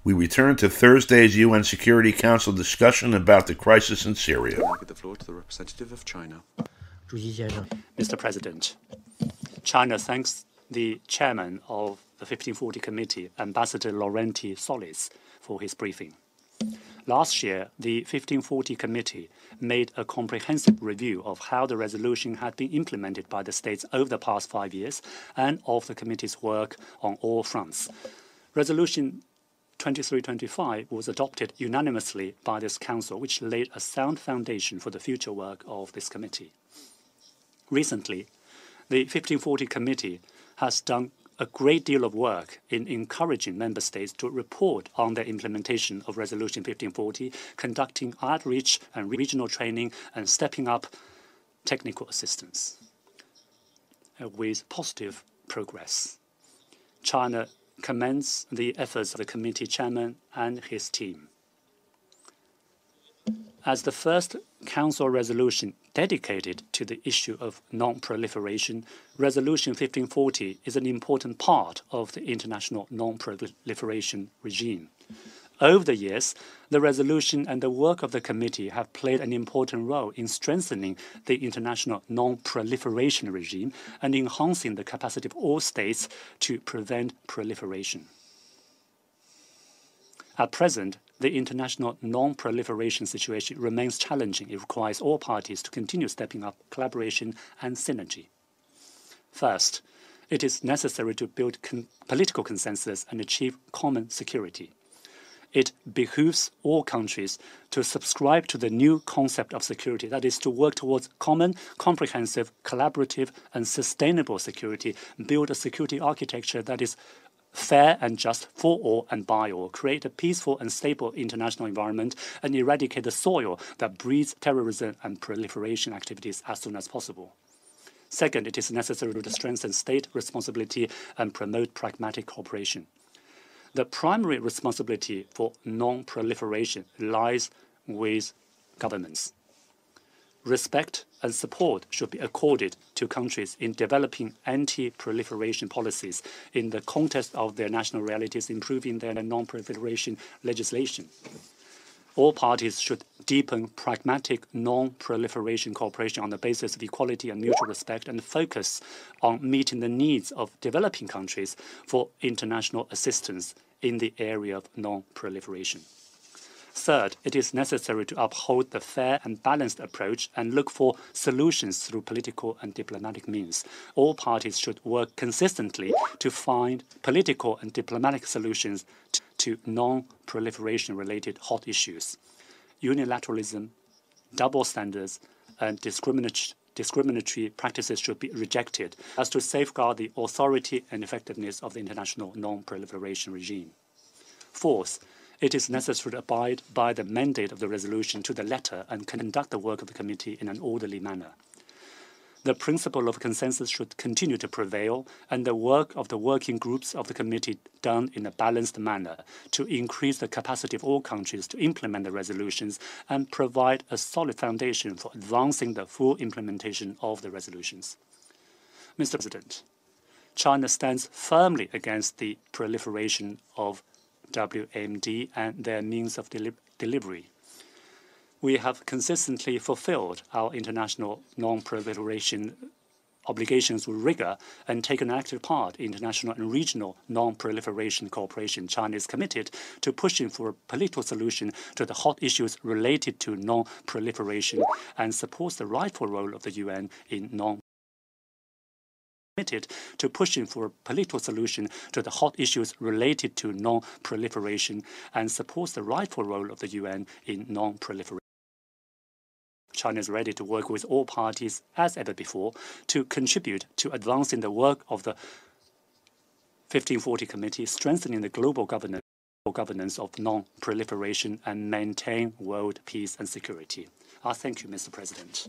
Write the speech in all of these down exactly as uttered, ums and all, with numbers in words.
We return to Thursday's U N Security Council discussion about the crisis in Syria. I give the floor to the representative of China. Mister President, China thanks the chairman of the fifteen forty Committee, Ambassador Laurenti Solis, for his briefing. Last year, the fifteen forty Committee made a comprehensive review of how the resolution had been implemented by the states over the past five years and of the committee's work on all fronts. Resolution twenty-three twenty-five was adopted unanimously by this Council, which laid a sound foundation for the future work of this committee. Recently, the fifteen forty Committee has done a great deal of work in encouraging member states to report on their implementation of Resolution fifteen forty, conducting outreach and regional training, and stepping up technical assistance. Uh, with positive progress, China commends the efforts of the committee chairman and his team. As the first Council resolution dedicated to the issue of non-proliferation, Resolution fifteen forty is an important part of the international non-proliferation regime. Over the years, the resolution and the work of the committee have played an important role in strengthening the international non-proliferation regime and enhancing the capacity of all states to prevent proliferation. At present, the international non-proliferation situation remains challenging. It requires all parties to continue stepping up collaboration and synergy. First, it is necessary to build con political consensus and achieve common security. It behooves all countries to subscribe to the new concept of security, that is, to work towards common, comprehensive, collaborative, and sustainable security, build a security architecture that is fair and just for all and by all, create a peaceful and stable international environment, and eradicate the soil that breeds terrorism and proliferation activities as soon as possible. Second, it is necessary to strengthen state responsibility and promote pragmatic cooperation. The primary responsibility for non-proliferation lies with governments. Respect and support should be accorded to countries in developing anti-proliferation policies in the context of their national realities, improving their non-proliferation legislation. All parties should deepen pragmatic non-proliferation cooperation on the basis of equality and mutual respect, and focus on meeting the needs of developing countries for international assistance in the area of non-proliferation. Third, it is necessary to uphold the fair and balanced approach and look for solutions through political and diplomatic means. All parties should work consistently to find political and diplomatic solutions to non-proliferation related hot issues. Unilateralism, double standards, and discriminatory discriminatory practices should be rejected as to safeguard the authority and effectiveness of the international non-proliferation regime. Fourth, it is necessary to abide by the mandate of the resolution to the letter and conduct the work of the committee in an orderly manner. The principle of consensus should continue to prevail, and the work of the working groups of the committee done in a balanced manner to increase the capacity of all countries to implement the resolutions and provide a solid foundation for advancing the full implementation of the resolutions. Mister President, China stands firmly against the proliferation of W M D and their means of deli delivery. We have consistently fulfilled our international non-proliferation obligations with rigor and taken an active part in international and regional non-proliferation cooperation. China is committed to pushing for a political solution to the hot issues related to non-proliferation and supports the rightful role of the U N in non committed to pushing for a political solution to the hot issues related to non-proliferation and supports the rightful role of the U N in non-proliferation. China is ready to work with all parties as ever before to contribute to advancing the work of the fifteen forty Committee, strengthening the global governance, governance of non-proliferation and maintain world peace and security. I thank you, Mister President.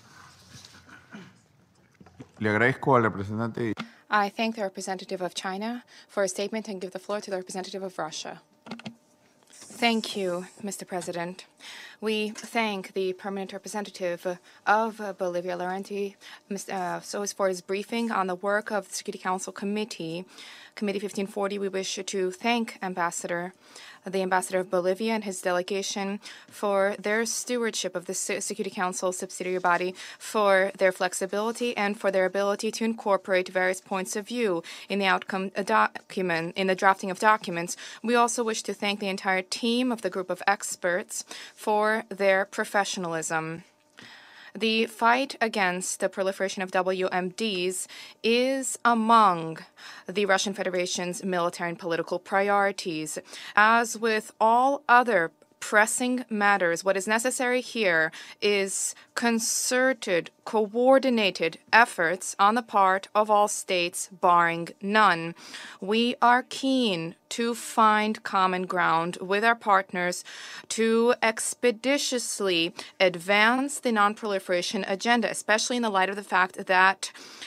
Le agradezco al representante. I thank the representative of China for a statement and give the floor to the representative of Russia. Thank you, Mister President. We thank the permanent representative of Bolivia, Laurenti, uh, so for his briefing on the work of the Security Council Committee. Committee fifteen forty, we wish to thank Ambassador, the Ambassador of Bolivia and his delegation for their stewardship of the Security Council subsidiary body, for their flexibility and for their ability to incorporate various points of view in the outcome document, in the drafting of documents. We also wish to thank the entire team of the group of experts for their professionalism. The fight against the proliferation of W M Ds is among the Russian Federation's military and political priorities. As with all other pressing matters, what is necessary here is concerted, coordinated efforts on the part of all states, barring none. We are keen to find common ground with our partners to expeditiously advance the non-proliferation agenda, especially in the light of the fact that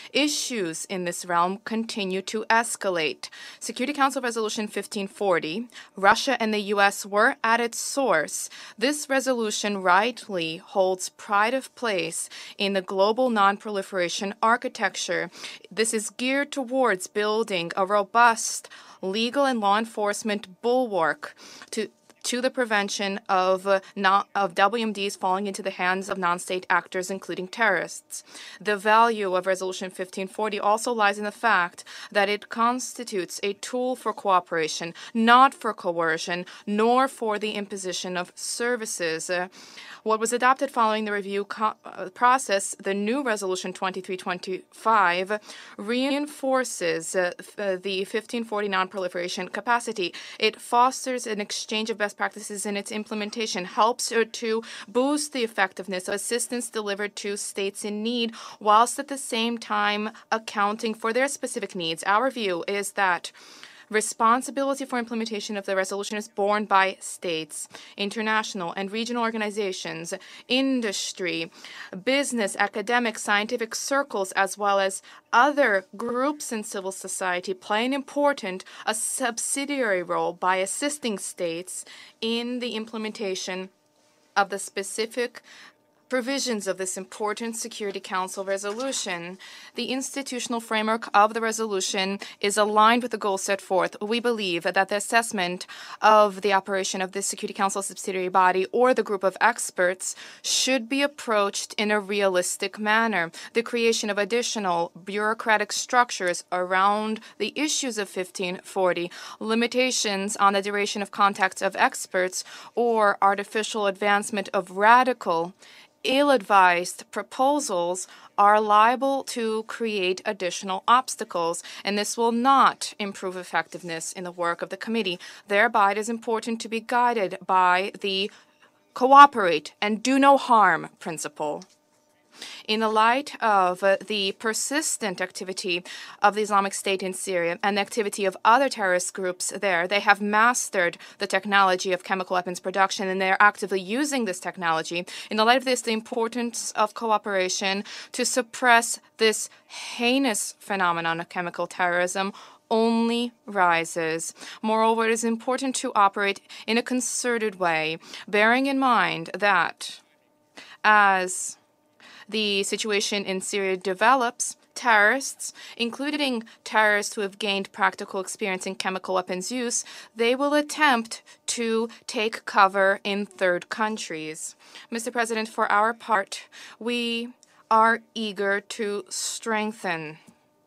issues in this realm continue to escalate. Security Council Resolution fifteen forty, Russia and the U S were at its source. This resolution rightly holds pride of place in the global non-proliferation architecture. This is geared towards building a robust legal and law enforcement bulwark to to the prevention of, uh, not, of W M Ds falling into the hands of non-state actors, including terrorists. The value of Resolution fifteen forty also lies in the fact that it constitutes a tool for cooperation, not for coercion, nor for the imposition of services. Uh, what was adopted following the review co uh, process, the new Resolution twenty-three twenty-five, reinforces uh, uh, the fifteen forty non-proliferation capacity. It fosters an exchange of best practices in its implementation, helps to boost the effectiveness of assistance delivered to states in need, whilst at the same time accounting for their specific needs. Our view is that responsibility for implementation of the resolution is borne by states, international and regional organizations, industry, business, academic, scientific circles, as well as other groups in civil society play an important, a subsidiary role by assisting states in the implementation of the specific provisions of this important Security Council resolution. The institutional framework of the resolution is aligned with the goals set forth. We believe that the assessment of the operation of this Security Council subsidiary body or the group of experts should be approached in a realistic manner. The creation of additional bureaucratic structures around the issues of fifteen forty, limitations on the duration of contacts of experts, or artificial advancement of radical ill-advised proposals are liable to create additional obstacles, and this will not improve effectiveness in the work of the committee. Thereby, it is important to be guided by the cooperate and do no harm principle. In the light of uh, the persistent activity of the Islamic State in Syria and the activity of other terrorist groups there, they have mastered the technology of chemical weapons production, and they are actively using this technology. In the light of this, the importance of cooperation to suppress this heinous phenomenon of chemical terrorism only rises. Moreover, it is important to operate in a concerted way, bearing in mind that as the situation in Syria develops, terrorists, including terrorists who have gained practical experience in chemical weapons use, they will attempt to take cover in third countries. Mister President, for our part, we are eager to strengthen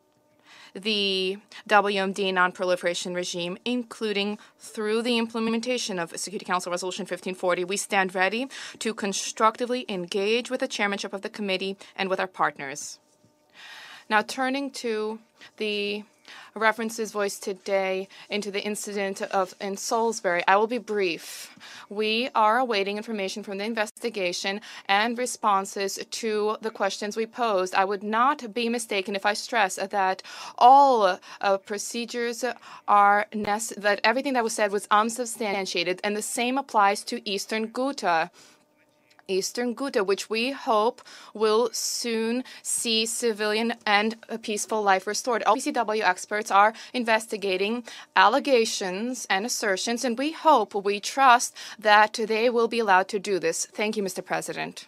the W M D non-proliferation regime, including through the implementation of Security Council Resolution fifteen forty. We stand ready to constructively engage with the chairmanship of the committee and with our partners. Now, turning to the references voiced today into the incident of in Salisbury, I will be brief. We are awaiting information from the investigation and responses to the questions we posed. I would not be mistaken if I stress that all uh, procedures are necessary, that everything that was said was unsubstantiated, and the same applies to Eastern Ghouta. Eastern Ghouta, which we hope will soon see civilian and a peaceful life restored. All P C W experts are investigating allegations and assertions, and we hope, we trust that they will be allowed to do this. Thank you, Mister President.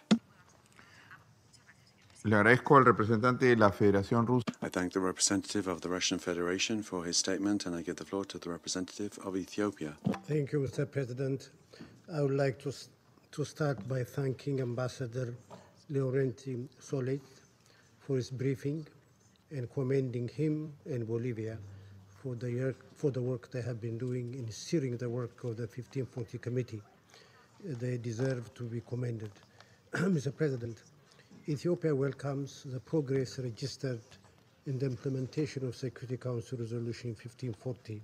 Le agradezco al representante de la Federación Rusa. I thank the representative of the Russian Federation for his statement, and I give the floor to the representative of Ethiopia. Thank you, Mister President. I would like to, to start by thanking Ambassador Laurenti Solet for his briefing and commending him and Bolivia for the, year, for the work they have been doing in steering the work of the fifteen forty Committee. They deserve to be commended. Mister President, Ethiopia welcomes the progress registered in the implementation of Security Council Resolution fifteen forty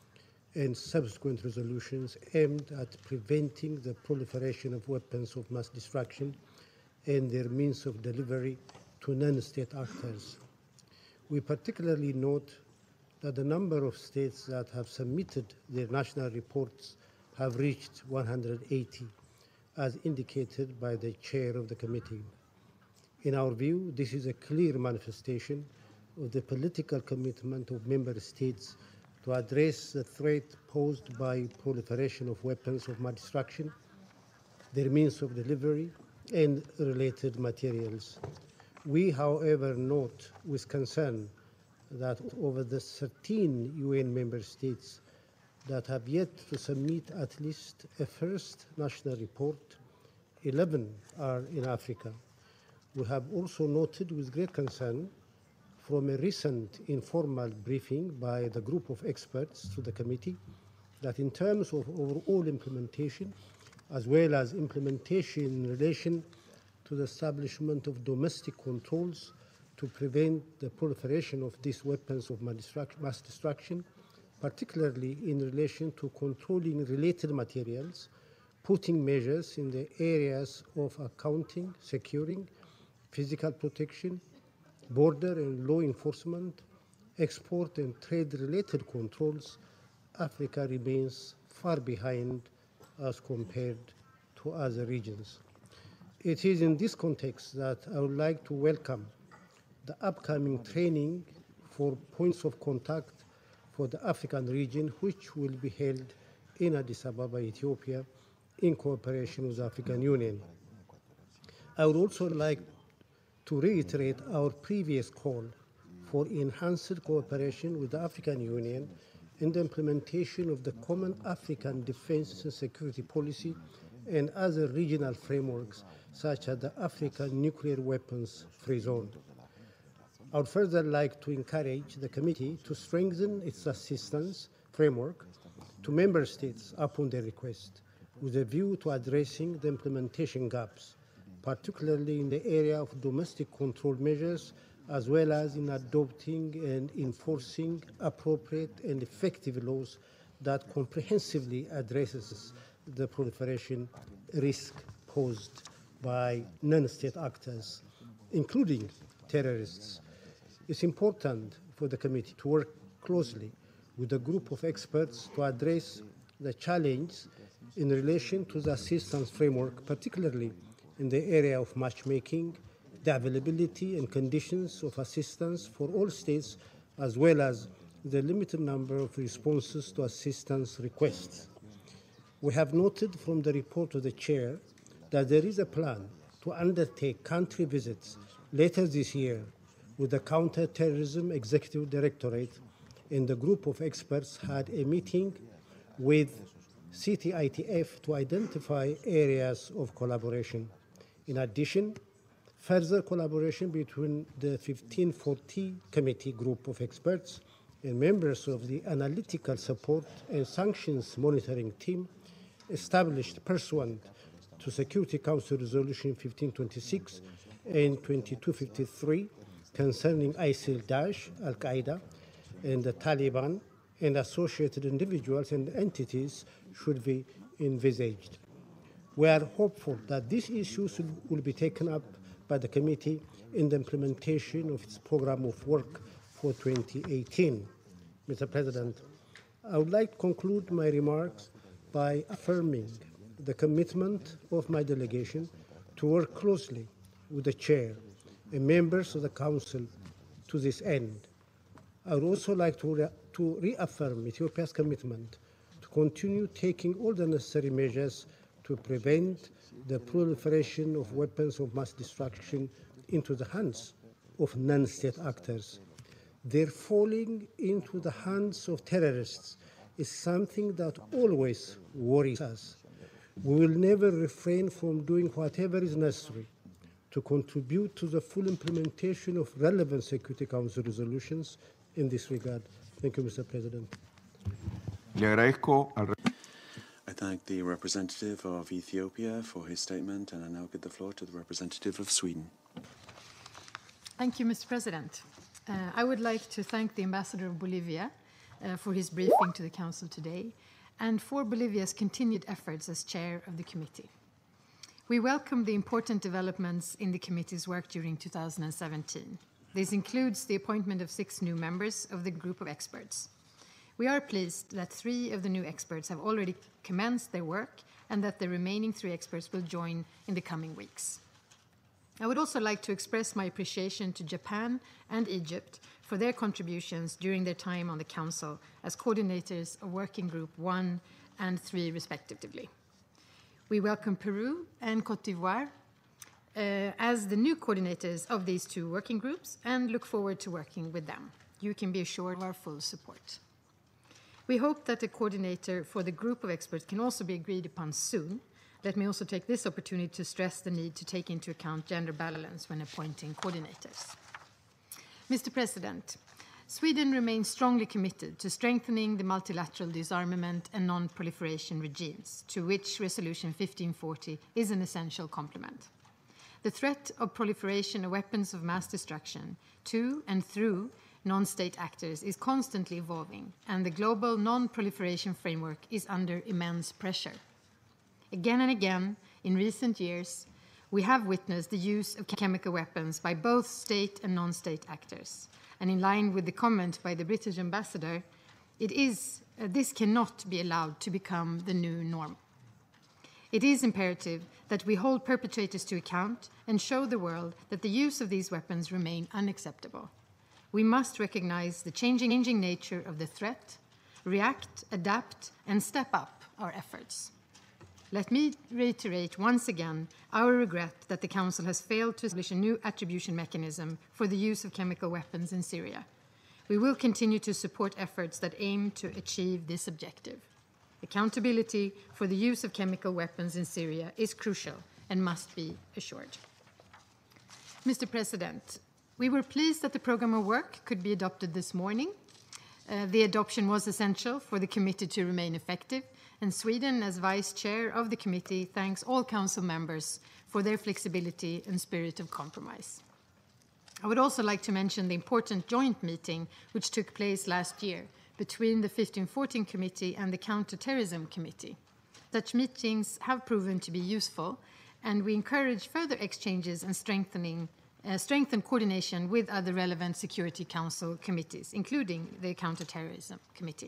and subsequent resolutions aimed at preventing the proliferation of weapons of mass destruction and their means of delivery to non-state actors. We particularly note that the number of states that have submitted their national reports have reached one hundred eighty, as indicated by the chair of the committee. In our view, this is a clear manifestation of the political commitment of member states to address the threat posed by proliferation of weapons of mass destruction, their means of delivery, and related materials. We, however, note with concern that over the thirteen U N member states that have yet to submit at least a first national report, eleven are in Africa. We have also noted with great concern from a recent informal briefing by the group of experts to the committee that in terms of overall implementation, as well as implementation in relation to the establishment of domestic controls to prevent the proliferation of these weapons of mass destruction, particularly in relation to controlling related materials, putting measures in the areas of accounting, securing, physical protection, border and law enforcement, export and trade-related controls, Africa remains far behind as compared to other regions. It is in this context that I would like to welcome the upcoming training for points of contact for the African region, which will be held in Addis Ababa, Ethiopia, in cooperation with the African Union. I would also like to reiterate our previous call for enhanced cooperation with the African Union in the implementation of the Common African Defense and Security Policy and other regional frameworks, such as the African Nuclear Weapons Free Zone. I would further like to encourage the committee to strengthen its assistance framework to member states upon their request, with a view to addressing the implementation gaps, particularly in the area of domestic control measures, as well as in adopting and enforcing appropriate and effective laws that comprehensively addresses the proliferation risk posed by non-state actors, including terrorists. It's important for the committee to work closely with a group of experts to address the challenge in relation to the assistance framework, particularly in the area of matchmaking, the availability and conditions of assistance for all states, as well as the limited number of responses to assistance requests. We have noted from the report of the chair that there is a plan to undertake country visits later this year with the Counter-Terrorism Executive Directorate, and the group of experts had a meeting with C T I T F to identify areas of collaboration. In addition, further collaboration between the fifteen forty Committee group of experts and members of the Analytical Support and Sanctions Monitoring Team established pursuant to Security Council Resolution fifteen twenty-six and twenty-two fifty-three concerning ISIL-Daesh, Al-Qaeda, and the Taliban, and associated individuals and entities should be envisaged. We are hopeful that these issues will be taken up by the committee in the implementation of its program of work for twenty eighteen. Mister President, I would like to conclude my remarks by affirming the commitment of my delegation to work closely with the Chair and members of the Council to this end. I would also like to, re to reaffirm Ethiopia's commitment to continue taking all the necessary measures to prevent the proliferation of weapons of mass destruction into the hands of non-state actors. Their falling into the hands of terrorists is something that always worries us. We will never refrain from doing whatever is necessary to contribute to the full implementation of relevant Security Council resolutions in this regard. Thank you, Mister President. Le agradezco al I thank the representative of Ethiopia for his statement, and I now give the floor to the representative of Sweden. Thank you, Mister President. Uh, I would like to thank the Ambassador of Bolivia uh, for his briefing to the Council today and for Bolivia's continued efforts as chair of the committee. We welcome the important developments in the committee's work during two thousand seventeen. This includes the appointment of six new members of the group of experts. We are pleased that three of the new experts have already commenced their work and that the remaining three experts will join in the coming weeks. I would also like to express my appreciation to Japan and Egypt for their contributions during their time on the Council as coordinators of Working Group one and three, respectively. We welcome Peru and Cote d'Ivoire uh, as the new coordinators of these two working groups and look forward to working with them. You can be assured of our full support. We hope that the coordinator for the group of experts can also be agreed upon soon. Let me also take this opportunity to stress the need to take into account gender balance when appointing coordinators. Mister President, Sweden remains strongly committed to strengthening the multilateral disarmament and non-proliferation regimes, to which Resolution fifteen forty is an essential complement. The threat of proliferation of weapons of mass destruction to and through non-state actors is constantly evolving, and the global non-proliferation framework is under immense pressure. Again and again, in recent years, we have witnessed the use of chemical weapons by both state and non-state actors. And in line with the comment by the British ambassador, it is, uh, this cannot be allowed to become the new norm. It is imperative that we hold perpetrators to account and show the world that the use of these weapons remain unacceptable. We must recognize the changing, changing nature of the threat, react, adapt, and step up our efforts. Let me reiterate once again our regret that the Council has failed to establish a new attribution mechanism for the use of chemical weapons in Syria. We will continue to support efforts that aim to achieve this objective. Accountability for the use of chemical weapons in Syria is crucial and must be assured. Mister President, we were pleased that the program of work could be adopted this morning. Uh, the adoption was essential for the committee to remain effective, and Sweden, as vice chair of the committee, thanks all council members for their flexibility and spirit of compromise. I would also like to mention the important joint meeting which took place last year between the fifteen fourteen committee and the counter-terrorism committee. Such meetings have proven to be useful, and we encourage further exchanges and strengthening Uh, strengthen coordination with other relevant Security Council committees, including the Counter-Terrorism Committee.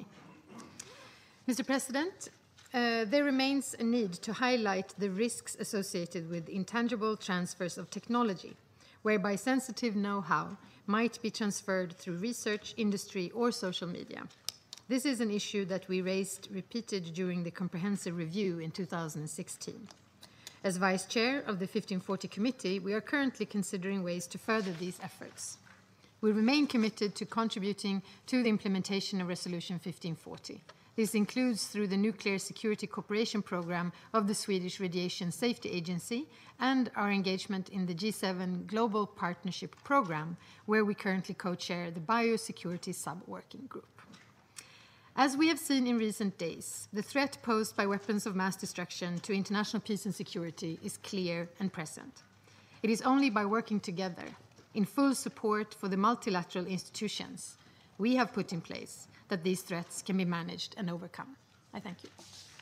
Mister President, uh, there remains a need to highlight the risks associated with intangible transfers of technology, whereby sensitive know-how might be transferred through research, industry, or social media. This is an issue that we raised repeated during the comprehensive review in two thousand sixteen. As Vice Chair of the fifteen forty Committee, we are currently considering ways to further these efforts. We remain committed to contributing to the implementation of Resolution fifteen forty. This includes through the Nuclear Security Cooperation Programme of the Swedish Radiation Safety Agency and our engagement in the G seven Global Partnership Programme, where we currently co-chair the Biosecurity Sub-Working Group. As we have seen in recent days, the threat posed by weapons of mass destruction to international peace and security is clear and present. It is only by working together, in full support for the multilateral institutions we have put in place, that these threats can be managed and overcome. I thank you.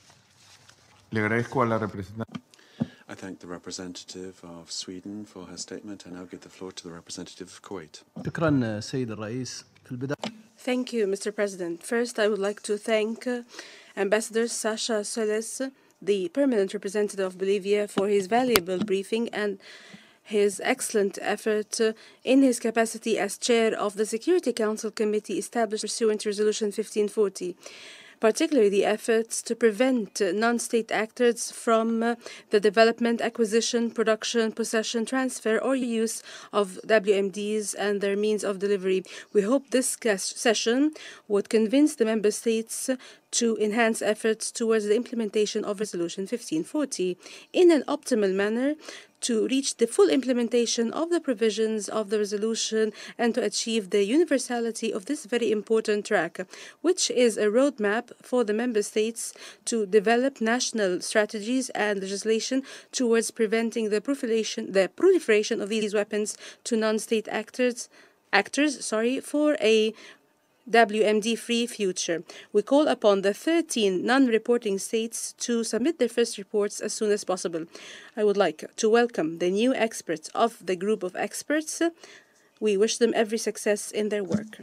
Le agradezco a la representante. I thank the representative of Sweden for her statement. I now give the floor to the representative of Kuwait. شكرا سيد الرئيس. في البداية Thank you, Mister President. First, I would like to thank uh, Ambassador Sasha Soles the permanent representative of Bolivia for his valuable briefing and his excellent effort uh, in his capacity as chair of the Security Council Committee established pursuant to Resolution fifteen forty. Particularly the efforts to prevent uh, non-state actors from uh, the development, acquisition, production, possession, transfer, or use of W M Ds and their means of delivery. We hope this session would convince the member states to enhance efforts towards the implementation of Resolution fifteen forty in an optimal manner, to reach the full implementation of the provisions of the resolution and to achieve the universality of this very important track, which is a roadmap for the member states to develop national strategies and legislation towards preventing the proliferation, the proliferation of these weapons to non-state actors, actors, sorry, for a W M D-free future. We call upon the thirteen non-reporting states to submit their first reports as soon as possible. I would like to welcome the new experts of the group of experts. We wish them every success in their work.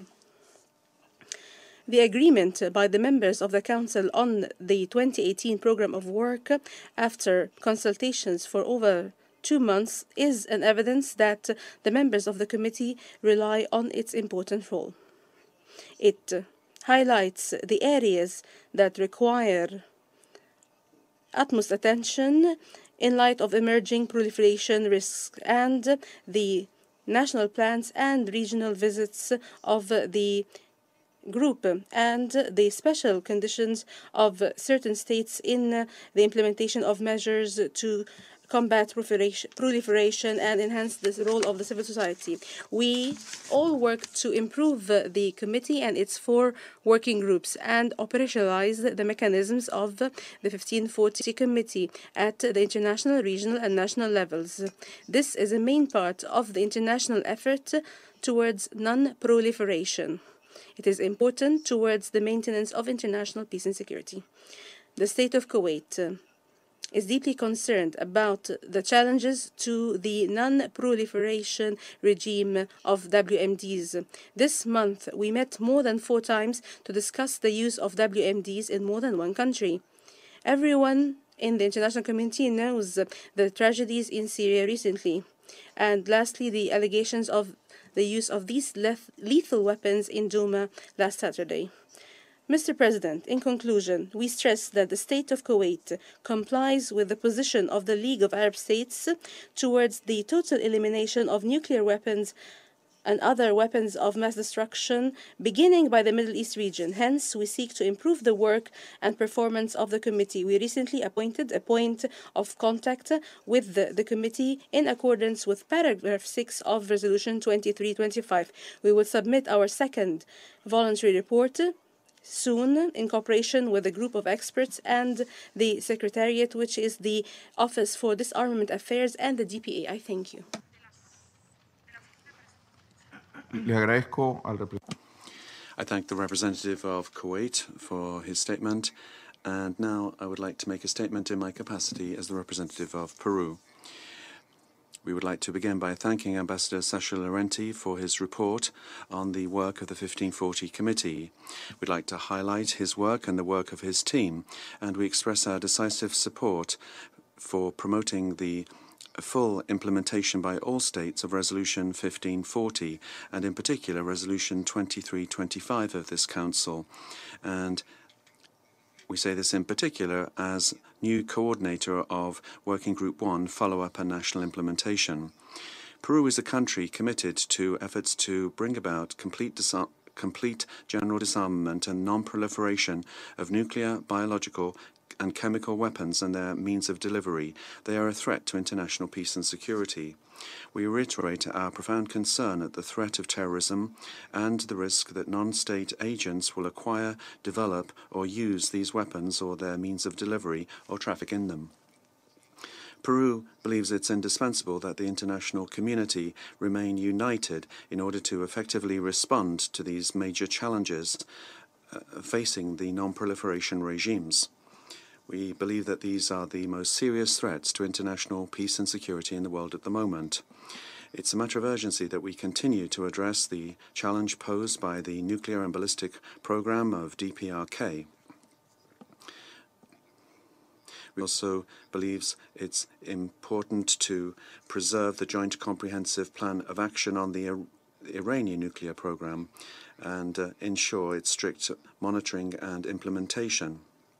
The agreement by the members of the Council on the twenty eighteen Programme of Work, after consultations for over two months, is an evidence that the members of the committee rely on its important role. It highlights the areas that require utmost attention in light of emerging proliferation risks and the national plans and regional visits of the group and the special conditions of certain states in the implementation of measures to combat proliferation and enhance the role of the civil society. We all work to improve the committee and its four working groups and operationalize the mechanisms of the fifteen forty committee at the international, regional, and national levels. This is a main part of the international effort towards non-proliferation. It is important towards the maintenance of international peace and security. The state of Kuwait is deeply concerned about the challenges to the non-proliferation regime of W M Ds. This month, we met more than four times to discuss the use of W M Ds in more than one country. Everyone in the international community knows the tragedies in Syria recently. And lastly, the allegations of the use of these lethal weapons in Douma last Saturday. Mister President, in conclusion, we stress that the state of Kuwait complies with the position of the League of Arab States towards the total elimination of nuclear weapons and other weapons of mass destruction, beginning by the Middle East region. Hence, we seek to improve the work and performance of the committee. We recently appointed a point of contact with the, the committee in accordance with paragraph six of Resolution twenty-three twenty-five. We will submit our second voluntary report soon in cooperation with a group of experts and the Secretariat, which is the Office for Disarmament Affairs, and the D P A. I thank you. I thank the representative of Kuwait for his statement, and now I would like to make a statement in my capacity as the representative of Peru. We would like to begin by thanking Ambassador Sasha Laurenti for his report on the work of the fifteen forty Committee. We'd like to highlight his work and the work of his team, and we express our decisive support for promoting the full implementation by all states of Resolution fifteen forty, and in particular Resolution twenty-three twenty-five of this Council. And we say this in particular as new coordinator of Working Group one, Follow-up and National Implementation. Peru is a country committed to efforts to bring about complete disar- complete general disarmament and non-proliferation of nuclear, biological, and chemical weapons and their means of delivery. They are a threat to international peace and security. We reiterate our profound concern at the threat of terrorism and the risk that non-state agents will acquire, develop, or use these weapons or their means of delivery or traffic in them. Peru believes it's indispensable that the international community remain united in order to effectively respond to these major challenges uh, facing the non-proliferation regimes. We believe that these are the most serious threats to international peace and security in the world at the moment. It's a matter of urgency that we continue to address the challenge posed by the nuclear and ballistic program of D P R K. We also believes it's important to preserve the Joint Comprehensive Plan of Action on the Ir- Iranian nuclear program and uh, ensure its strict monitoring and implementation.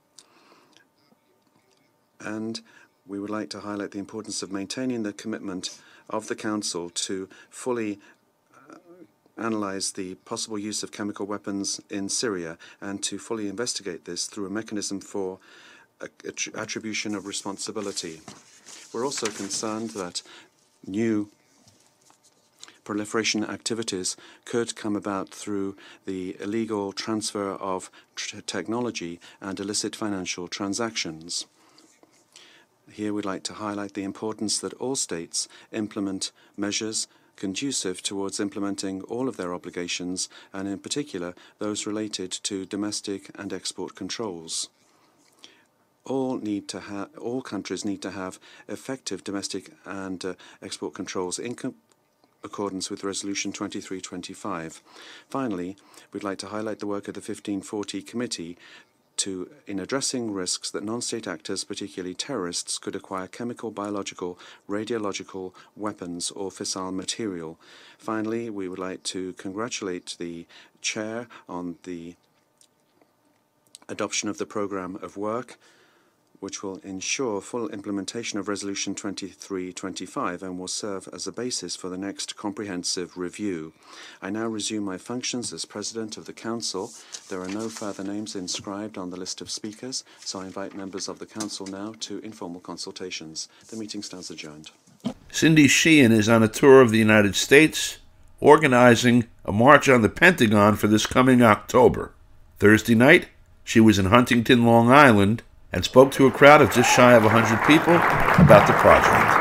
And we would like to highlight the importance of maintaining the commitment of the Council to fully uh, analyze the possible use of chemical weapons in Syria and to fully investigate this through a mechanism for a, a attribution of responsibility. We're also concerned that new proliferation activities could come about through the illegal transfer of tr- technology and illicit financial transactions. Here we'd like to highlight the importance that all states implement measures conducive towards implementing all of their obligations, and in particular those related to domestic and export controls. All need to ha- all countries need to have effective domestic and uh, export controls in com- accordance with Resolution twenty-three twenty-five. Finally, we'd like to highlight the work of the fifteen forty Committee to, in addressing risks that non-state actors, particularly terrorists, could acquire chemical, biological, radiological weapons or fissile material. Finally, we would like to congratulate the Chair on the adoption of the programme of work, which will ensure full implementation of Resolution twenty-three twenty-five and will serve as a basis for the next comprehensive review. I now resume my functions as President of the Council. There are no further names inscribed on the list of speakers, so I invite members of the Council now to informal consultations. The meeting stands adjourned. Cindy Sheehan is on a tour of the United States, organizing a march on the Pentagon for this coming October. Thursday night, she was in Huntington, Long Island, and spoke to a crowd of just shy of one hundred people about the project.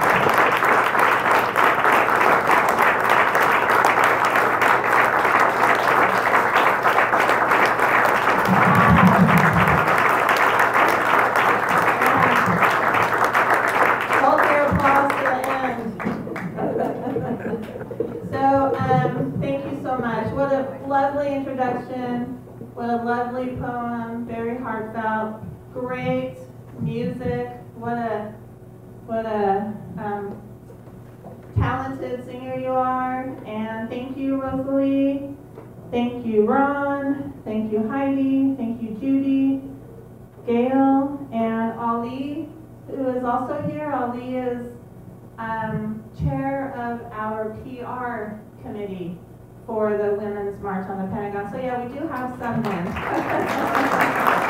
Hold your applause to the end. So, um, thank you so much. What a lovely introduction. What a lovely poem. Very heartfelt. Great music. What a what a um, talented singer you are. And thank you, Rosalie. Thank you, Ron. Thank you, Heidi. Thank you, Judy, Gail, and Ali, who is also here. Ali is um, chair of our P R committee for the Women's March on the Pentagon. So yeah, we do have some men.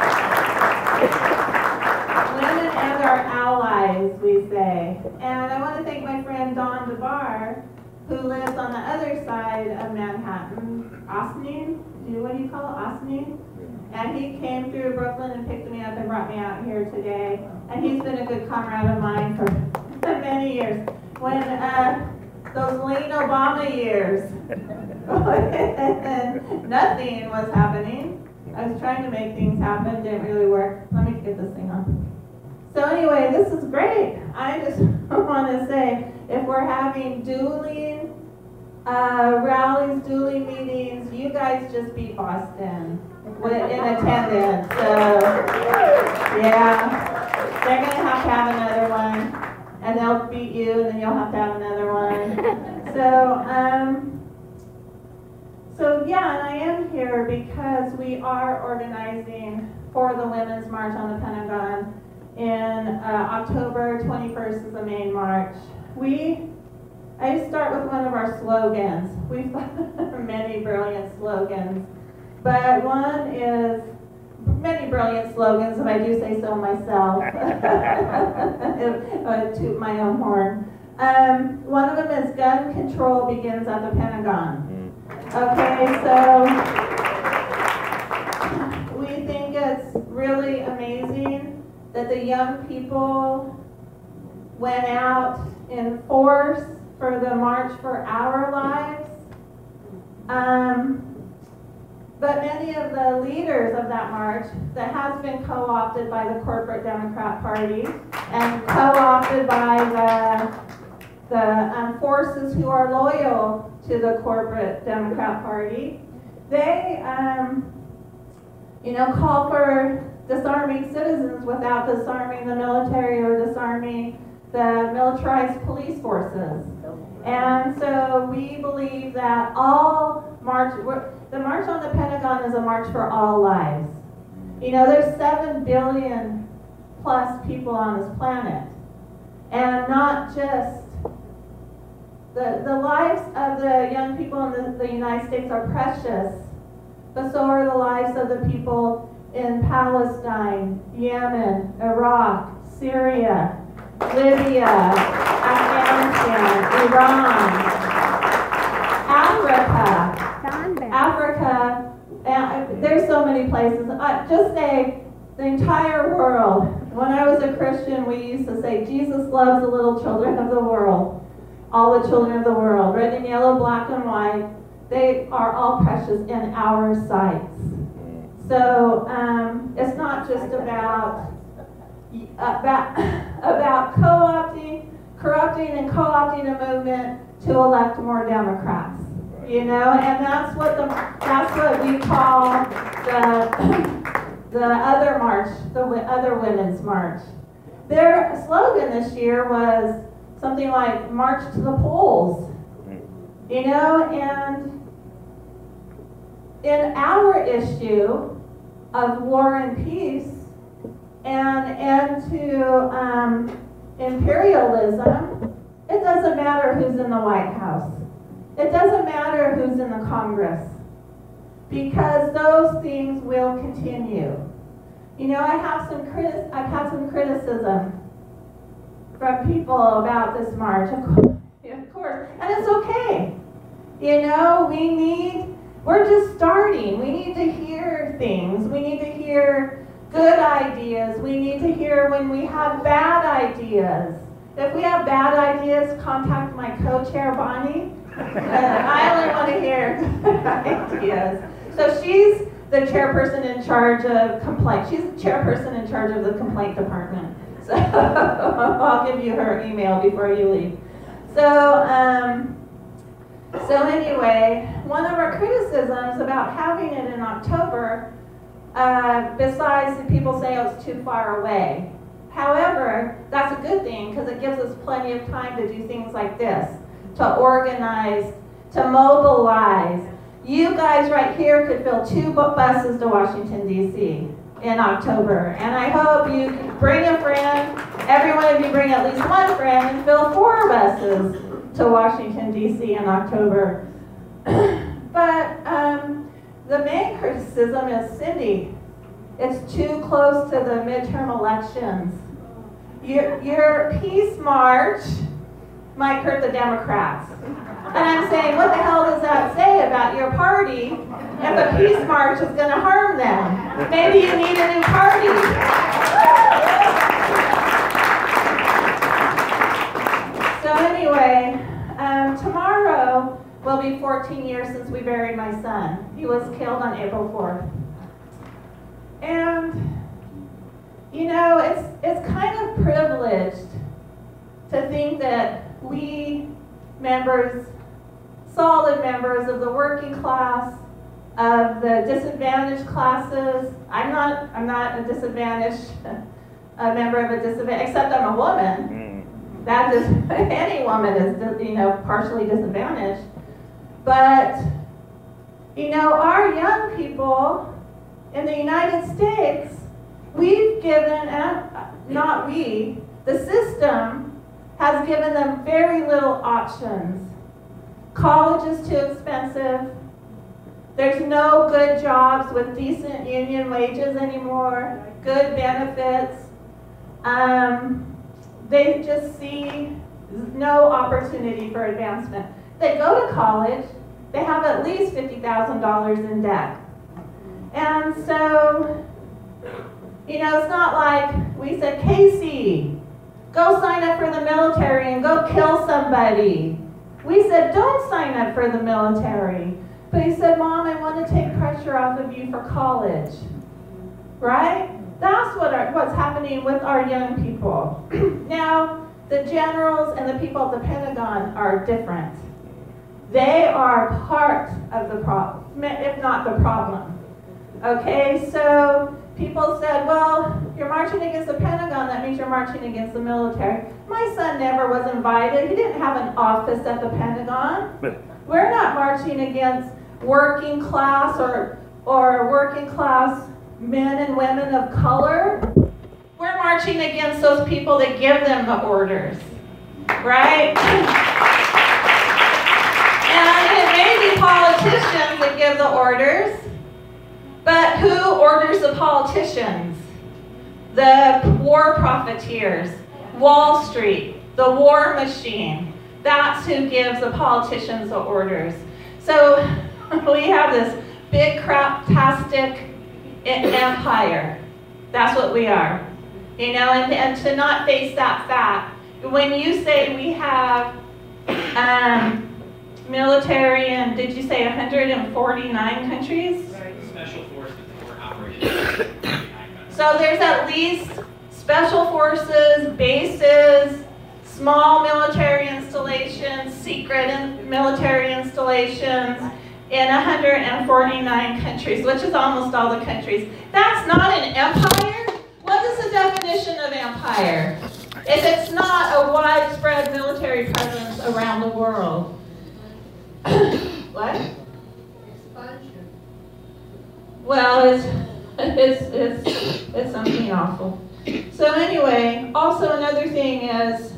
Women and our allies, we say. And I want to thank my friend Dawn DeBar, who lives on the other side of Manhattan. Ossining? What do you call it? Ossining? And he came through Brooklyn and picked me up and brought me out here today. And he's been a good comrade of mine for many years. When uh, those Lane Obama years, nothing was happening. I was trying to make things happen, didn't really work. Let me get this thing on. So anyway, this is great. I just want to say, if we're having dueling uh, rallies, dueling meetings, you guys just beat Boston with, in attendance. So yeah, they're going to have to have another one, and they'll beat you, and then you'll have to have another one. So, um, So yeah, and I am here because we are organizing for the Women's March on the Pentagon in uh, October twenty-first is the main march. We, I start with one of our slogans. We've got many brilliant slogans, but one is, many brilliant slogans, if I do say so myself, toot my own horn. Um, one of them is gun control begins at the Pentagon. Okay, so we think it's really amazing that the young people went out in force for the March for Our Lives. Um, but many of the leaders of that march that has been co-opted by the corporate Democrat Party and co-opted by the, the um, forces who are loyal to the corporate Democrat Party, they, um, you know, call for disarming citizens without disarming the military or disarming the militarized police forces. And so we believe that all march, the March on the Pentagon is a march for all lives. You know, there's seven billion plus people on this planet. And not just, the, the lives of the young people in the, the United States are precious, but so are the lives of the people in Palestine, Yemen, Iraq, Syria, Libya, Afghanistan, Iran, Africa, Africa, and there's so many places. Uh, just say the entire world. When I was a Christian, we used to say, Jesus loves the little children of the world, all the children of the world, red and yellow, black and white. They are all precious in our sights. So um, it's not just about about about co-opting, corrupting and co-opting a movement to elect more Democrats. You know, and that's what the that's what we call the the other march, the other women's march. Their slogan this year was something like "March to the polls." You know, and in our issue of war and peace and end to um, imperialism, it doesn't matter who's in the White House. It doesn't matter who's in the Congress, because those things will continue. You know, I have some criti- I've had some criticism from people about this march, of course, of course, and it's okay. You know, we need, we're just starting. We need to hear things. We need to hear good ideas. We need to hear when we have bad ideas. If we have bad ideas, contact my co-chair, Bonnie. I only want to hear good ideas. So she's the chairperson in charge of complaint. She's the chairperson in charge of the complaint department. So I'll give you her email before you leave. So, um, so anyway, one of our criticisms about having it in October, uh, besides the people say oh, it's too far away. However, that's a good thing because it gives us plenty of time to do things like this, to organize, to mobilize. You guys right here could fill two buses to Washington, D C in October. And I hope you can bring a friend, every one of you bring at least one friend and fill four buses to Washington, D C in October. But um, the main criticism is Cindy. It's too close to the midterm elections. Your, your peace march might hurt the Democrats. And I'm saying, what the hell does that say about your party if a peace march is going to harm them? Maybe you need a new party. So anyway, um, tomorrow will be fourteen years since we buried my son. He was killed on April fourth. And, you know, it's, it's kind of privileged to think that we members, solid members of the working class, of the disadvantaged classes. I'm not, I'm not a disadvantaged, a member of a disadvantaged, except I'm a woman. That is, any woman is, you know, partially disadvantaged. But, you know, our young people in the United States, we've given, not we, the system has given them very little options. College is too expensive. There's no good jobs with decent union wages anymore, good benefits. Um, they just see no opportunity for advancement. They go to college, they have at least fifty thousand dollars in debt. And so, you know, it's not like we said, Casey, go sign up for the military and go kill somebody. We said, don't sign up for the military. But he said, Mom, I want to take pressure off of you for college. Right? That's what our, what's happening with our young people. Now, the generals and the people at the Pentagon are different. They are part of the problem, if not the problem. Okay, so people said, well, you're marching against the Pentagon, that means you're marching against the military. My son never was invited. He didn't have an office at the Pentagon. We're not marching against working class or, or working class men and women of color. We're marching against those people that give them the orders, right? And it may be politicians that give the orders, but who orders the politicians? The war profiteers, Wall Street, the war machine. That's who gives the politicians the orders. So we have this big craptastic empire. That's what we are. You know, and, and to not face that fact. When you say we have um, military in, did you say one hundred forty-nine countries? Special forces that were operating. So there's at least special forces, bases, small military installations, secret in military installations in one hundred forty-nine countries, which is almost all the countries. That's not an empire. What is the definition of empire? If it's not a widespread military presence around the world. What? Expansion. Well, it's, it's, it's, it's something awful. So anyway, also another thing is,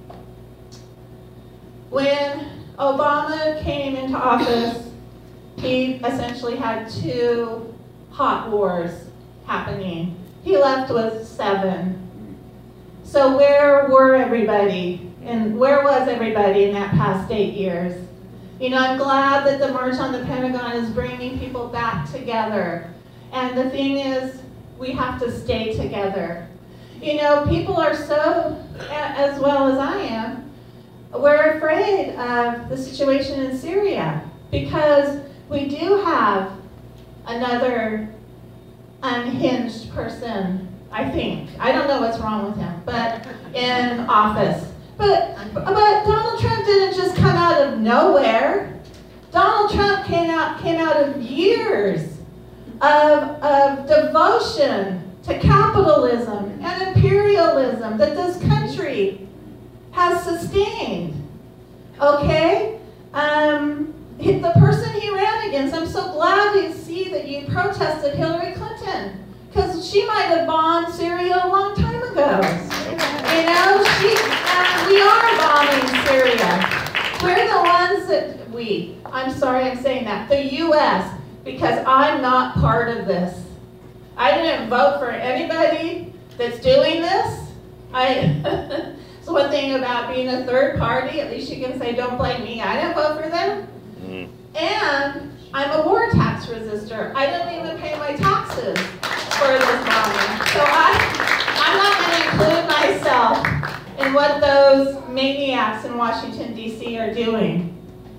when Obama came into office, he essentially had two hot wars happening. He left with seven. So where were everybody? And where was everybody in that past eight years? You know, I'm glad that the March on the Pentagon is bringing people back together. And the thing is, we have to stay together. You know, people are so, as well as I am, we're afraid of the situation in Syria because we do have another unhinged person, I think. I don't know what's wrong with him, but in office. But, but Donald Trump didn't just come out of nowhere. Donald Trump came out, came out of years of, of devotion to capitalism and imperialism that this country has sustained. Okay? Um, the person he ran against, I'm so glad to see that you protested Hillary Clinton, because she might have bombed Syria a long time ago. You know, she, uh, we are bombing Syria. We're the ones that, we, I'm sorry I'm saying that, the U S, because I'm not part of this. I didn't vote for anybody that's doing this. I, so one thing about being a third party, at least you can say, don't blame me, I didn't vote for them. Mm. And I'm a war tax resistor. I don't even pay my taxes for this bombing. So I, I'm not going to include myself in what those maniacs in Washington, D C are doing.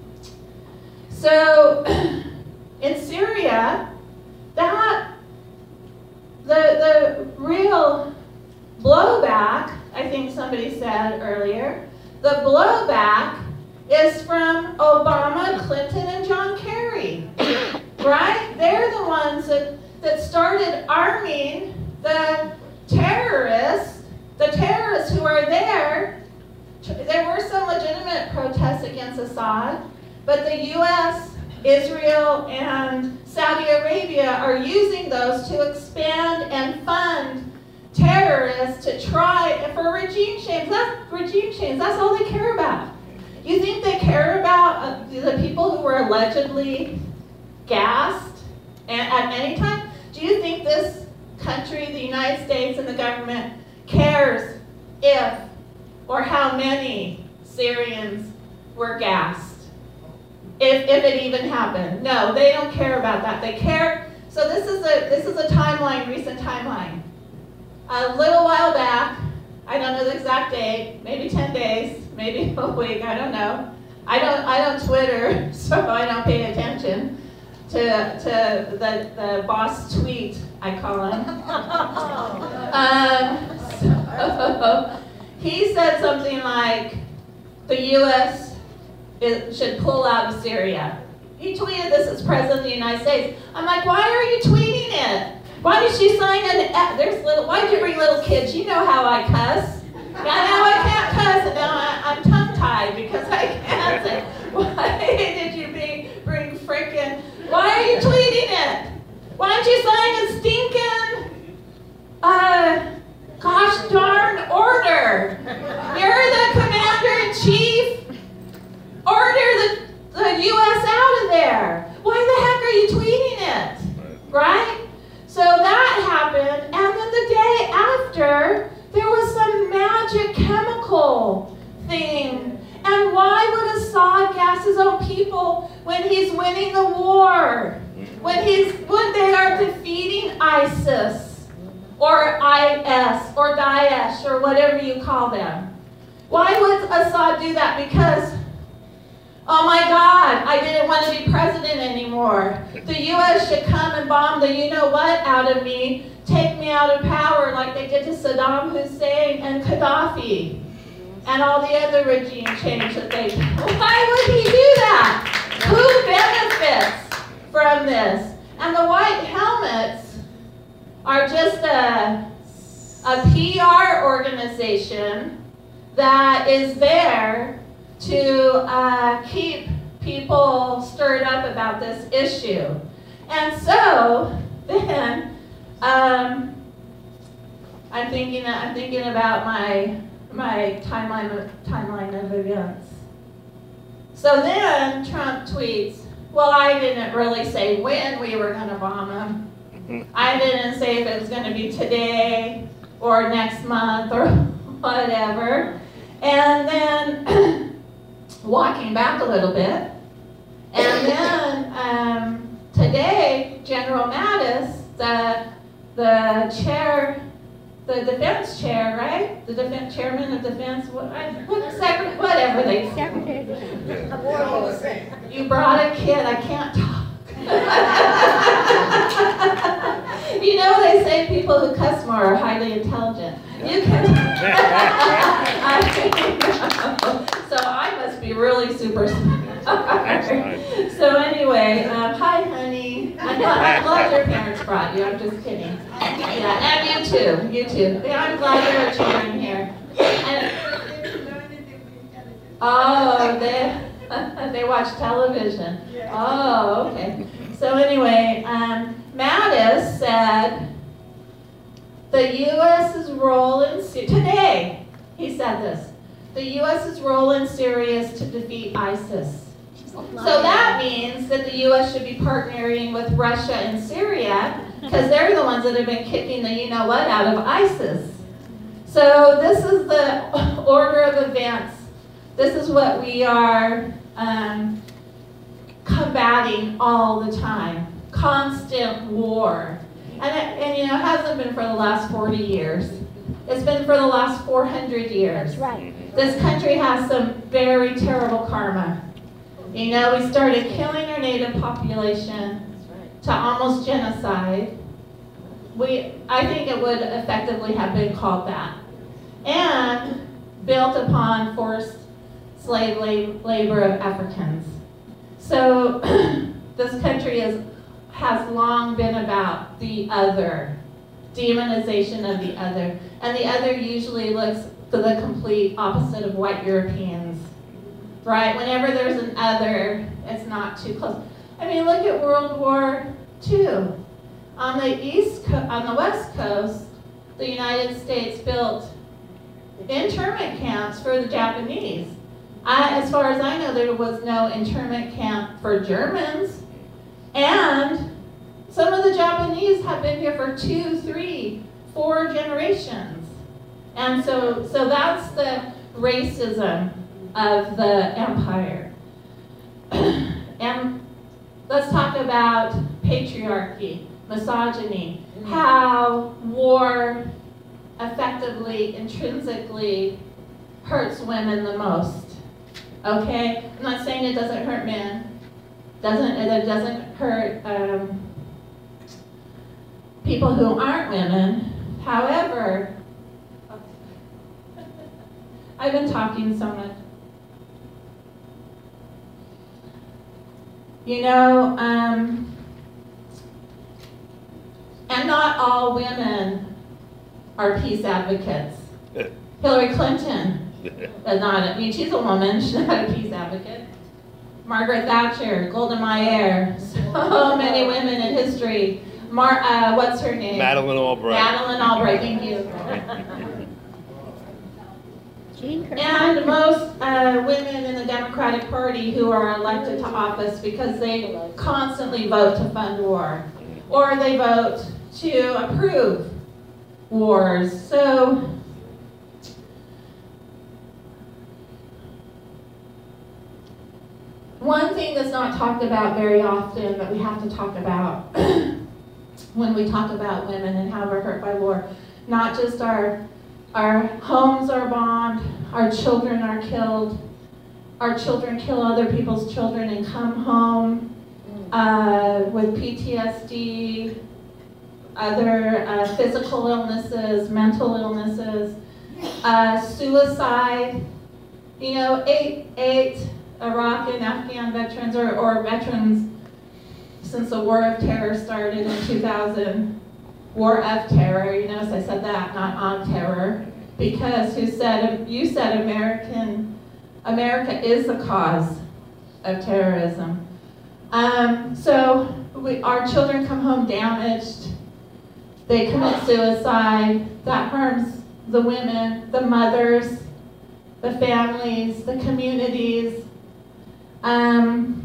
So in Syria, that, the, the real blowback, I think somebody said earlier, the blowback is from Obama, Clinton, and John Kerry, right? They're the ones that, that started arming the terrorists, the terrorists who are there. There were some legitimate protests against Assad, but the U S, Israel, and Saudi Arabia are using those to expand and fund terrorists to try for regime change. That's regime change. That's all they care about. You think they care about uh, the people who were allegedly gassed and, at any time? Do you think this country, the United States, and the government cares if or how many Syrians were gassed? If, if it even happened. No, they don't care about that. They care. So this is a this is a timeline, recent timeline. A little while back, I don't know the exact date, maybe ten days, maybe a week, I don't know. I don't I don't Twitter, so I don't pay attention to to the, the boss tweet, I call him. um, so, he said something like the U S It should pull out of Syria. He tweeted this as President of the United States. I'm like, why are you tweeting it? Why did she sign an F? There's little, why did you bring little kids? You know how I cuss. I know I can't cuss, and now I, I'm tongue-tied because I can't say, why did you bring, bring frickin', why are you tweeting it? Why don't you sign a stinking, uh, gosh darn order? You're the commander-in-chief. Order the, the U S out of there. Why the heck are you tweeting it? Right? So that happened, and then the day after, there was some magic chemical thing. And why would Assad gas his own people when he's winning the war? When he's when they are defeating ISIS or I S or Daesh or whatever you call them? Why would Assad do that? Because, oh my God, I didn't want to be president anymore. The U S should come and bomb the you-know-what out of me, take me out of power like they did to Saddam Hussein and Gaddafi and all the other regime change that they did. Why would he do that? Who benefits from this? And the white helmets are just a, a P R organization that is there to uh, keep people stirred up about this issue. And so then um, I'm thinking I'm thinking about my my timeline of, timeline of events. So then Trump tweets, well, I didn't really say when we were going to bomb them. I didn't say if it was going to be today or next month or whatever. And then walking back a little bit, and then um, today, General Mattis, the the chair, the defense chair, right? The defense chairman of defense, what, what secretary, whatever they secretary. You brought a kid. I can't talk. You know, they say people who cuss more are highly intelligent. You can. So I must be really super smart. So anyway, um, hi, honey. I'm glad, I'm glad your parents brought you. I'm just kidding. Yeah, and you too. You too. Yeah, I'm glad there are children here. And, oh, they they watch television. Oh, okay. So anyway, um, Mattis said the U S's role in today. He said this. The U S's role in Syria is to defeat ISIS. So that means that the U S should be partnering with Russia and Syria because they're the ones that have been kicking the you-know-what out of ISIS. So this is the order of events. This is what we are um, combating all the time. Constant war. And, it, and you know, it hasn't been for the last forty years. It's been for the last four hundred years. That's right. This country has some very terrible karma. You know, we started killing our native population to almost genocide. We, I think it would effectively have been called that. And built upon forced slave lab labor of Africans. So this country is, has long been about the other, demonization of the other. And the other usually looks to the complete opposite of white Europeans. Right? Whenever there's an other, it's not too close. I mean, look at World War Two. On the east, co on the west coast, the United States built internment camps for the Japanese. I, as far as I know, there was no internment camp for Germans. And some of the Japanese have been here for two, three, four generations. And so, so that's the racism of the empire. And let's talk about patriarchy, misogyny, how war effectively, intrinsically hurts women the most. Okay? I'm not saying it doesn't hurt men. Doesn't it doesn't hurt um, people who aren't women. However, I've been talking so much. You know, um, and And not all women are peace advocates. Hillary Clinton is not, I mean, she's a woman, she's not a peace advocate. Margaret Thatcher, Golda Meir, so many women in history. Mar, uh, what's her name? Madeleine Albright. Madeleine Albright, thank you. And most uh, women in the Democratic Party who are elected to office because they constantly vote to fund war, or they vote to approve wars. So, one thing that's not talked about very often that we have to talk about when we talk about women and how we're hurt by war, not just our Our homes are bombed, our children are killed, our children kill other people's children and come home uh, with P T S D, other uh, physical illnesses, mental illnesses, uh, suicide. You know, eight, eight Iraq and Afghan veterans, or, or veterans since the War of Terror started in two thousand. War of terror, you notice I said that, not on terror, because who said, you said American, America is the cause of terrorism. Um, so we, our children come home damaged, they commit suicide, that harms the women, the mothers, the families, the communities. Um,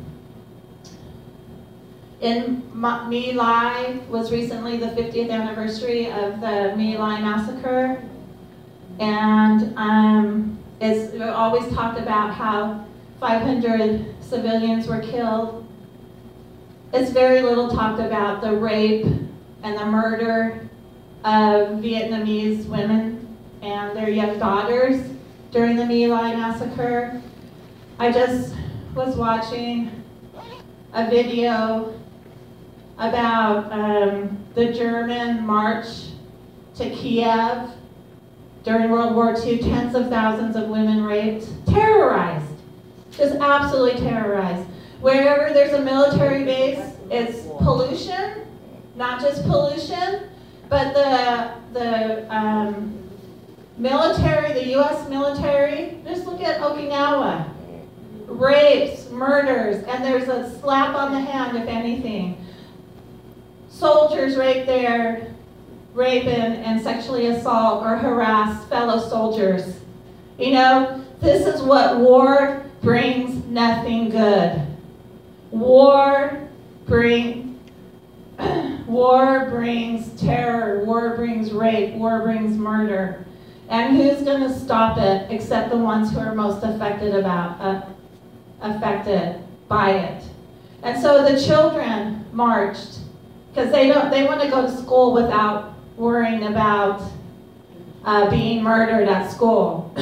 In My Lai was recently the fiftieth anniversary of the My Lai massacre, and um, it's always talked about how five hundred civilians were killed. It's very little talked about the rape and the murder of Vietnamese women and their young daughters during the My Lai massacre. I just was watching a video about um, the German march to Kiev during World War Two, tens of thousands of women raped, terrorized, just absolutely terrorized. Wherever there's a military base, it's pollution, not just pollution, but the, the um, military, the U S military, just look at Okinawa, rapes, murders, and there's a slap on the hand if anything. Soldiers right there rape and, and sexually assault or harass fellow soldiers. You know, this is what war brings, nothing good. War bring, war brings terror, war brings rape, war brings murder. And who's going to stop it except the ones who are most affected about uh, affected by it? And so the children marched because they don't they want to go to school without worrying about uh, being murdered at school.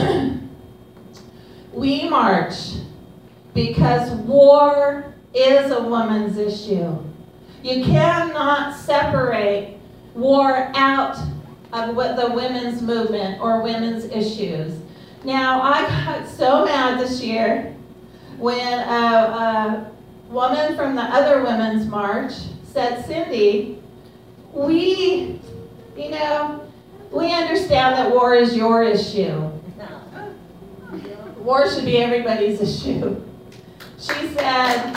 We march because war is a woman's issue. You cannot separate war out of what the women's movement or women's issues. Now, I got so mad this year when a, a woman from the other women's march said, Cindy, we, you know, we understand that war is your issue. War should be everybody's issue. She said,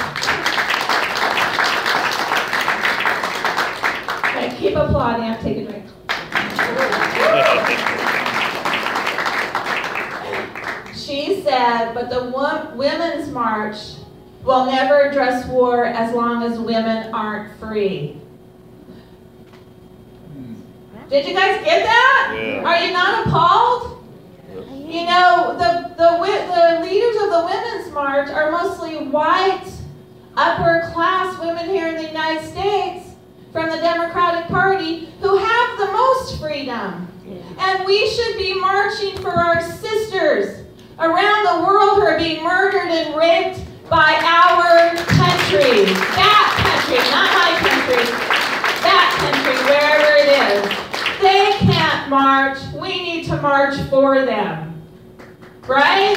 okay, keep applauding, I'm taking a drink. She said, but the wo- women's march will never address war as long as women aren't free. Did you guys get that? Yeah. Are you not appalled? You know, the, the, the leaders of the women's march are mostly white, upper class women here in the United States from the Democratic Party who have the most freedom. And we should be marching for our sisters around the world who are being murdered and raped by our country. That country, not my country. That country, wherever it is. They can't march. We need to march for them. Right?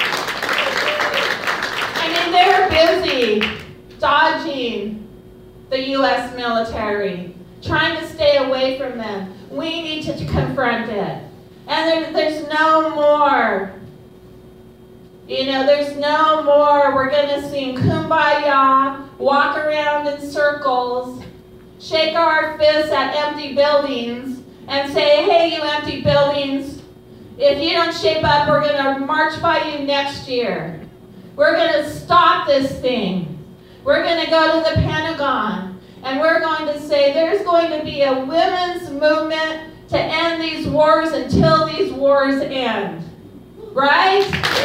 I mean, they're busy dodging the U S military. trying to stay away from them. We need to confront it. And there, there's no more. You know, there's no more. We're going to sing Kumbaya, walk around in circles, shake our fists at empty buildings, and say, hey, you empty buildings, if you don't shape up, we're going to march by you next year. We're going to stop this thing. We're going to go to the Pentagon, and we're going to say there's going to be a women's movement to end these wars until these wars end. Right?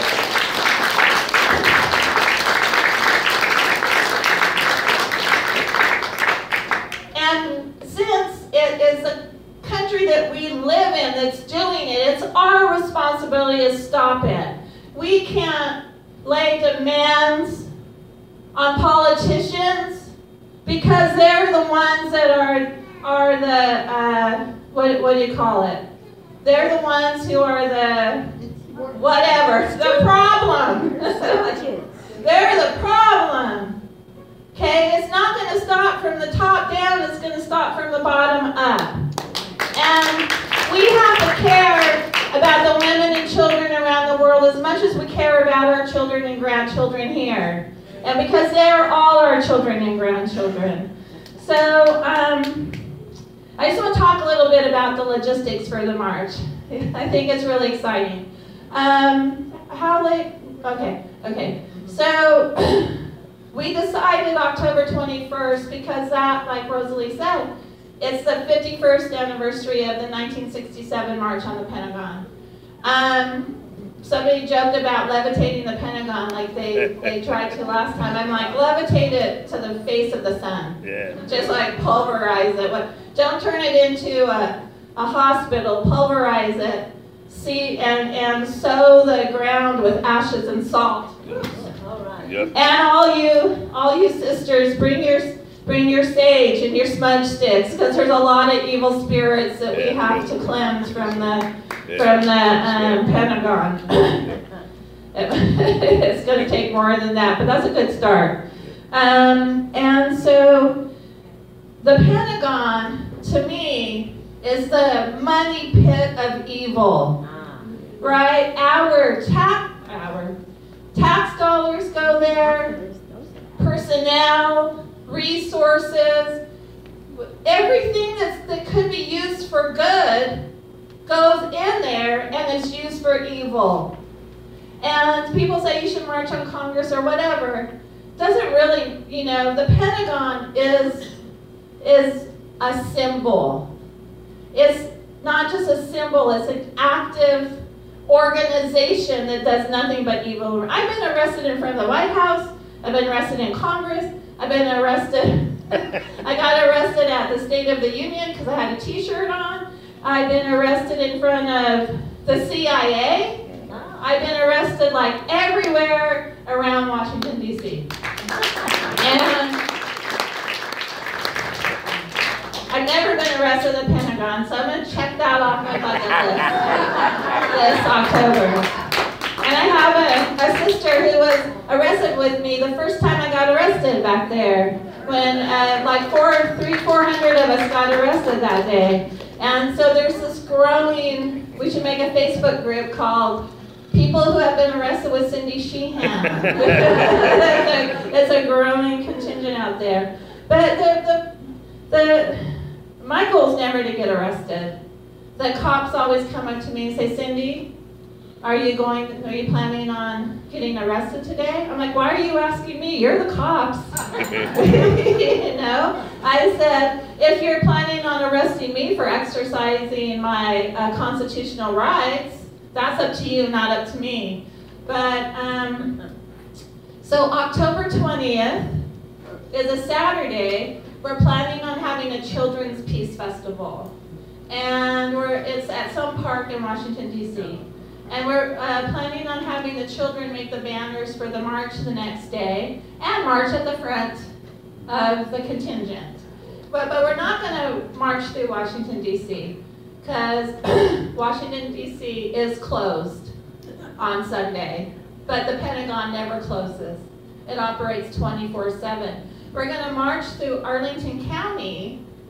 And since it is a country that we live in that's doing it, it's our responsibility to stop it. We can't lay demands on politicians because they're the ones that are are the uh, what what do you call it? They're the ones who are the whatever the problem. They're the problem. Okay, it's not going to stop from the top down. It's going to stop from the bottom up. And we have to care about the women and children around the world as much as we care about our children and grandchildren here. And because they're all our children and grandchildren. So um, I just want to talk a little bit about the logistics for the march. I think it's really exciting. Um, how late? Okay, okay. So we decided October twenty-first because that, like Rosalie said, it's the fifty-first anniversary of the nineteen sixty-seven March on the Pentagon. Um, somebody joked about levitating the Pentagon like they, they tried to last time. I'm like, levitate it to the face of the sun. Yeah. Just like pulverize it. Don't turn it into a, a hospital. Pulverize it. See, and, and sow the ground with ashes and salt. All right. Yep. And all you, all you sisters, bring your Bring your sage and your smudge sticks, because there's a lot of evil spirits that we have to cleanse from the from the um, Pentagon. It's going to take more than that, but that's a good start. Um, and so the Pentagon, to me, is the money pit of evil, right? Our tax, our tax dollars go there, personnel, resources, everything that's, that could be used for good goes in there and it's used for evil. And people say you should march on Congress or whatever. Doesn't really, you know, the Pentagon is, is a symbol. It's not just a symbol, it's an active organization that does nothing but evil. I've been arrested in front of the White House, I've been arrested in Congress, I've been arrested, I got arrested at the State of the Union because I had a t-shirt on. I've been arrested in front of the C I A. I've been arrested like everywhere around Washington, D C And I've never been arrested at the Pentagon, so I'm going to check that off my bucket list this October. And I have a, a sister who was arrested with me the first time I got arrested back there, when uh, like four, three, four hundred of us got arrested that day. And so there's this growing, we should make a Facebook group called People Who Have Been Arrested with Cindy Sheehan. It's a growing contingent out there. But the, the, the, my goal is never to get arrested. The cops always come up to me and say, Cindy, Are you going, are you planning on getting arrested today? I'm like, why are you asking me? You're the cops. You know? I said, if you're planning on arresting me for exercising my uh, constitutional rights, that's up to you, not up to me. But, um, so October twentieth is a Saturday. We're planning on having a Children's Peace Festival. And we're, it's at some park in Washington, D C And we're uh, planning on having the children make the banners for the march the next day and march at the front of the contingent. But, but we're not going to march through Washington, D C because Washington, D C is closed on Sunday, but the Pentagon never closes. It operates twenty-four seven. We're going to march through Arlington County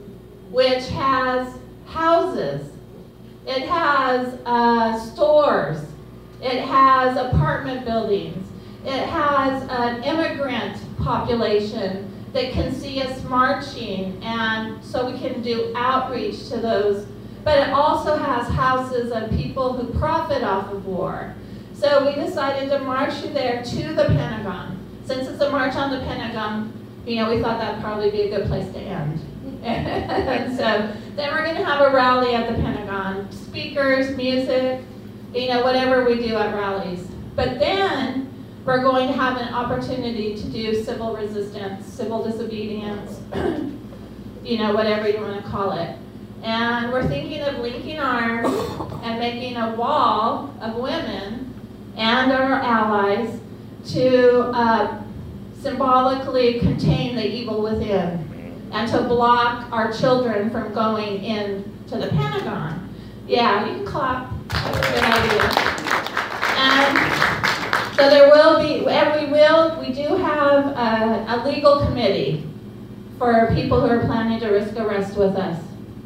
which has houses, it has uh, stores, it has apartment buildings, it has an immigrant population that can see us marching, and so we can do outreach to those. But it also has houses of people who profit off of war. So we decided to march through there to the Pentagon. Since it's a march on the Pentagon, you know, we thought that'd probably be a good place to end. And so then we're going to have a rally at the Pentagon. Speakers, music, you know, whatever we do at rallies. But then we're going to have an opportunity to do civil resistance, civil disobedience, you know, whatever you want to call it. And we're thinking of linking arms and making a wall of women and our allies to uh, symbolically contain the evil within and to block our children from going into the Pentagon. Yeah, you can clap. That's a good idea. And so there will be, and we will, we do have a, a legal committee for people who are planning to risk arrest with us.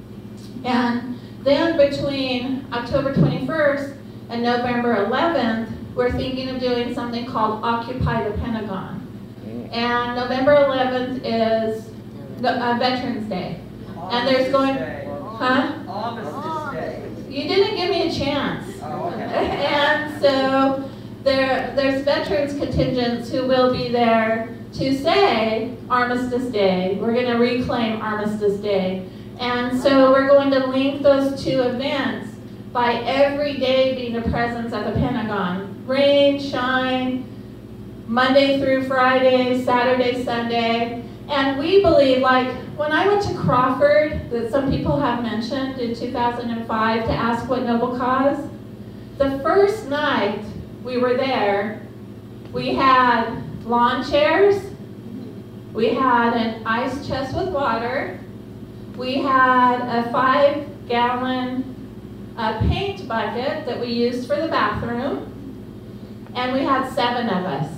And then between October twenty-first and November eleventh, we're thinking of doing something called Occupy the Pentagon. And November eleventh is the, uh, Veterans Day. And there's going, huh? Armistice Day. You didn't give me a chance. Oh, okay. And so there, there's veterans contingents who will be there to say Armistice Day. We're going to reclaim Armistice Day. And so we're going to link those two events by every day being a presence at the Pentagon. Rain, shine, Monday through Friday, Saturday, Sunday. And we believe, like, when I went to Crawford, that some people have mentioned in two thousand five to ask what noble cause, the first night we were there, we had lawn chairs, we had an ice chest with water, we had a five gallon uh, paint bucket that we used for the bathroom, and we had seven of us.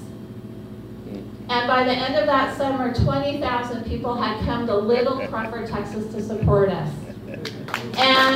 And by the end of that summer, twenty thousand people had come to Little Crawford, Texas to support us. And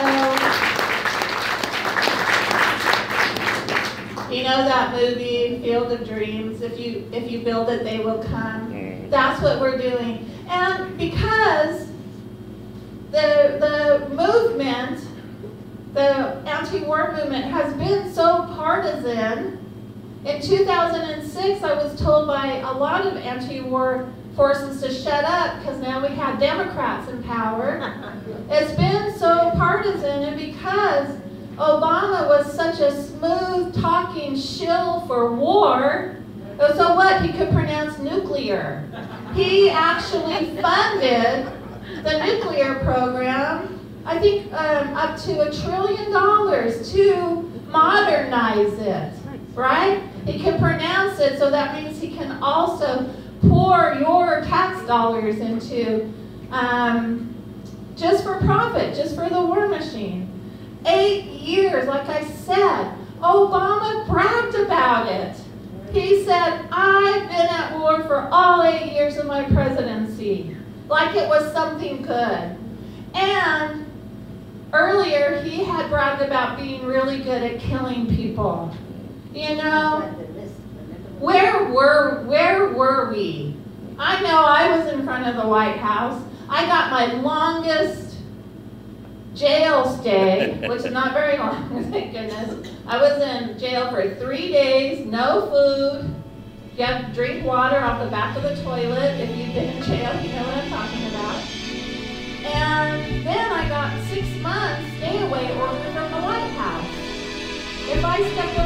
so, you know that movie, Field of Dreams, if you, if you build it, they will come. That's what we're doing. And because the, the movement, the anti-war movement has been so partisan, in two thousand six, I was told by a lot of anti-war forces to shut up because now we have Democrats in power. It's been so partisan, and because Obama was such a smooth-talking shill for war, so what? He could pronounce nuclear. He actually funded the nuclear program, I think um, up to a trillion dollars to modernize it. Right? He can pronounce it, so that means he can also pour your tax dollars into, um, just for profit, just for the war machine. Eight years, like I said, Obama bragged about it. He said, I've been at war for all eight years of my presidency, like it was something good. And earlier, he had bragged about being really good at killing people. You know, where were, where were we? I know I was in front of the White House. I got my longest jail stay, which is not very long, thank goodness. I was in jail for three days, no food. You have to drink water off the back of the toilet. If you've been in jail, you know what I'm talking about. And then I got six months stay away order from the White House. If I stepped